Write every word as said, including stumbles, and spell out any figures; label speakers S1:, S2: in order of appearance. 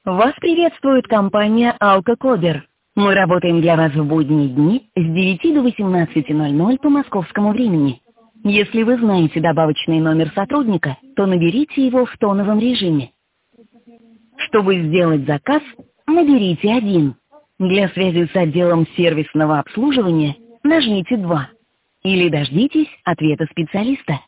S1: Вас приветствует компания «Алкокодер». Мы работаем для вас в будние дни с девяти до восемнадцати ноль ноль по московскому времени. Если вы знаете добавочный номер сотрудника, то наберите его в тоновом режиме. Чтобы сделать заказ, наберите один. Для связи с отделом сервисного обслуживания нажмите два. Или дождитесь ответа специалиста.